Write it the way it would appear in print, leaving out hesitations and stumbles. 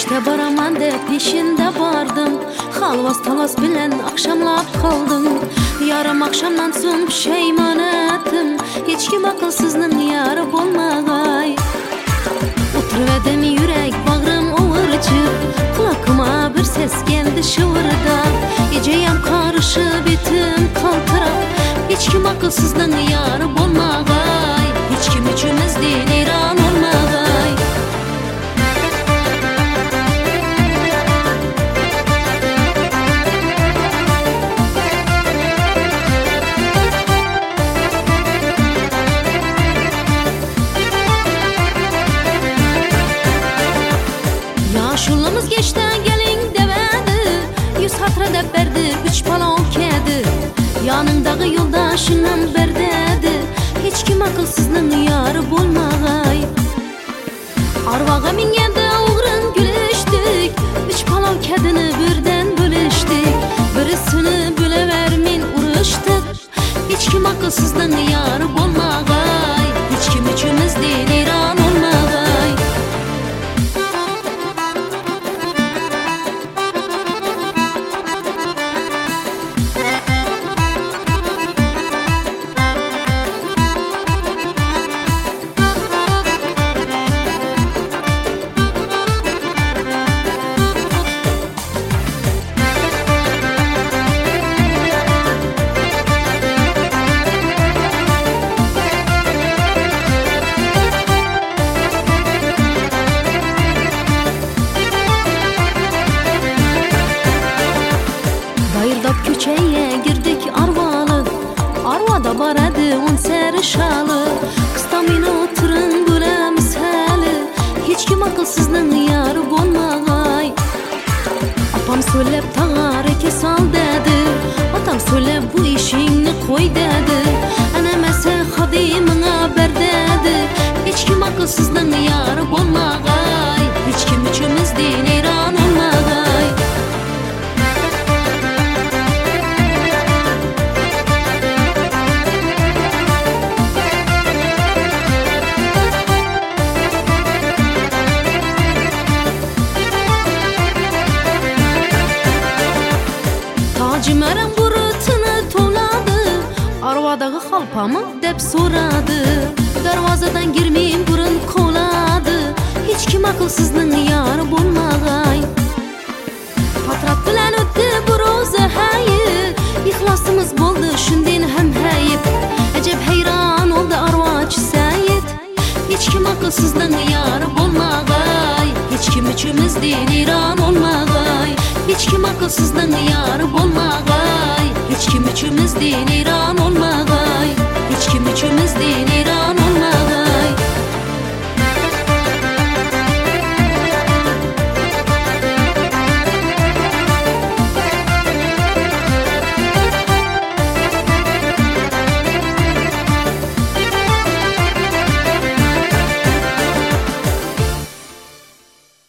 İşte baraman de peşinde vardım. Halvas talas bilen akşamlap kaldım. Yarım akşamdan so'ng pişeyman ettim. Hiç kim akılsızның yarı bolmagay. Oturvedim yürek bağrım ovurcuk. Kulakıma bir ses geldi şıvırda. Geceyem karışıp etim kaltırap. Hiç kim akılsızның yarı bolmagay. Hiç kim üçün izdeneyran olmagay. Yaşulumuz geçten gelin devedi. Yüz hatıra da berdi, üç palon kedi. Yanındağı yoldaşının berdedi. Hiç kim akılsızның yarı bolmagay. Arvağa mingende uğrun gülüştük. Üç palon kedini birden bölüştük. Birisini bölevermin uruştuk. Hiç kim akılsızның yarı bolmagay. Hiç kim üçün izdeneyran olmagay. Köçeye girdik arvalı. Arvada baradı on serişalı. Kıstamin oturun böyle misali. Hiç kim akılsızның yarı bolmagay. Apam söylep tağarı kesal dedi. Atam söylep bu işini koy dedi. Anemese hadimına ber dedi. Hiç kim akılsızның yarı bolmagay. Hiç kim üçün izdeneyran olmagay. Cimerem burutunu toladı. Arvadağı halpamı dep soradı. Darvazadan girmeyim burun koladı. Hiç kim akılsızның yarı bolmagay. Patrat bilen öttü bu roza hayır. İhlasımız boldu şünden hem hayip. Acep heyran oldu arvaçı sayit. Hiç kim akılsızның yarı bolmagay. Hiç kim üçün izdeneyran olmagay. Hiç kim akılsızның yarı bolmagay. Hiç kim üçün izdeneyran olmagay.